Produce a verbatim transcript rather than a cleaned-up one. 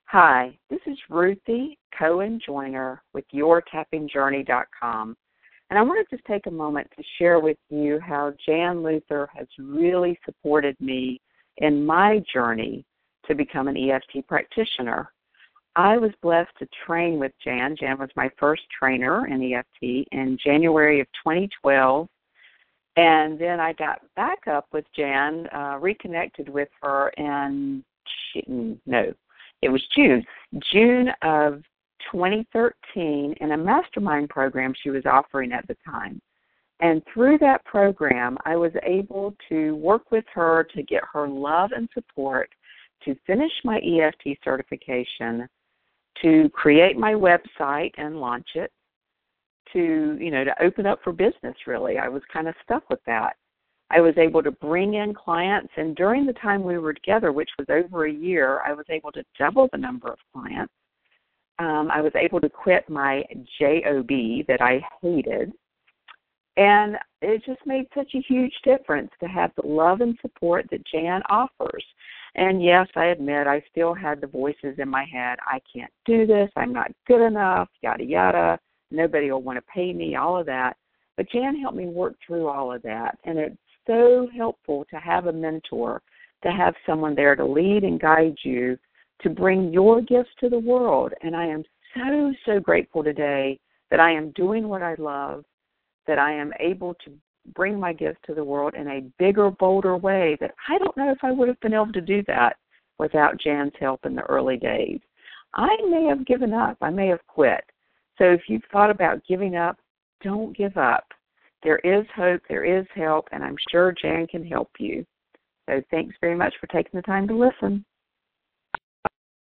Hi, this is Ruthie Cohen Joyner with your tapping journey dot com. And I want to just take a moment to share with you how Jan Luther has really supported me in my journey to become an E F T practitioner. I was blessed to train with Jan. Jan was my first trainer in E F T in January of twenty twelve. And then I got back up with Jan, uh, reconnected with her in, no, it was June, June of twenty thirteen in a mastermind program she was offering at the time. And through that program, I was able to work with her to get her love and support to finish my E F T certification, to create my website and launch it, to, you know, to open up for business, really. I was kind of stuck with that. I was able to bring in clients, and during the time we were together, which was over a year, I was able to double the number of clients. Um, I was able to quit my job that I hated, and it just made such a huge difference to have the love and support that Jan offers. And yes, I admit I still had the voices in my head. I can't do this. I'm not good enough, yada, yada. Nobody will want to pay me, all of that. But Jan helped me work through all of that, and it's so helpful to have a mentor, to have someone there to lead and guide you, to bring your gifts to the world. And I am so, so grateful today that I am doing what I love, that I am able to bring my gifts to the world in a bigger, bolder way that I don't know if I would have been able to do that without Jan's help in the early days. I may have given up. I may have quit. So if you've thought about giving up, don't give up. There is hope, there is help, and I'm sure Jan can help you. So thanks very much for taking the time to listen.